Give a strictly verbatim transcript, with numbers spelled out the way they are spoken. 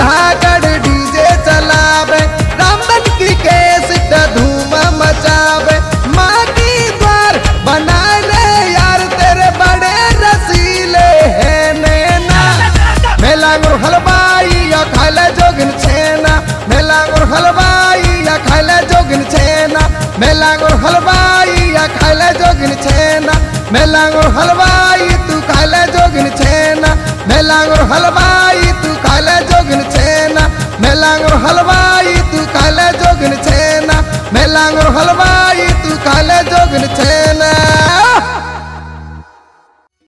Dhagar DJ चलावे, रामबन की केस धूम मचावे। माँ की द्वार बनाए ले यार तेरे बड़े रसीले है नैना। मेला गुर हलवाई या खाले जोगिन छेना, मेला गुर हलवाई या खाले जोगिन छेना, मेला गुर हलवाई या खाले जोगिन छेना, मेला गुर हलवाई तू खाले जोगिन छेना, मेला गुर हलवाई।